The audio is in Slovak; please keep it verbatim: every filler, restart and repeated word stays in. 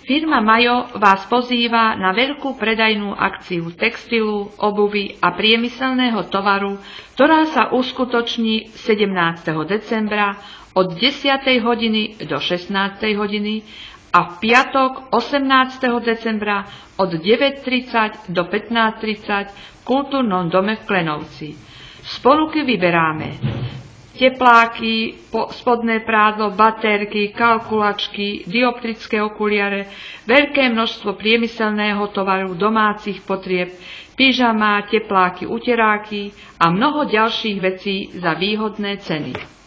Firma Majo vás pozýva na veľkú predajnú akciu textilu, obuvy a priemyselného tovaru, ktorá sa uskutoční sedemnásteho decembra od desiatej hodiny do šestnástej hodiny a v piatok osemnásteho decembra od deväť tridsať do pätnásť tridsať v Kultúrnom dome v Klenovci. Z ponuky vyberáme tepláky, spodné prádlo, batérky, kalkulačky, dioptrické okuliare, veľké množstvo priemyselného tovaru, domácich potrieb, pyžama, tepláky, uteráky a mnoho ďalších vecí za výhodné ceny.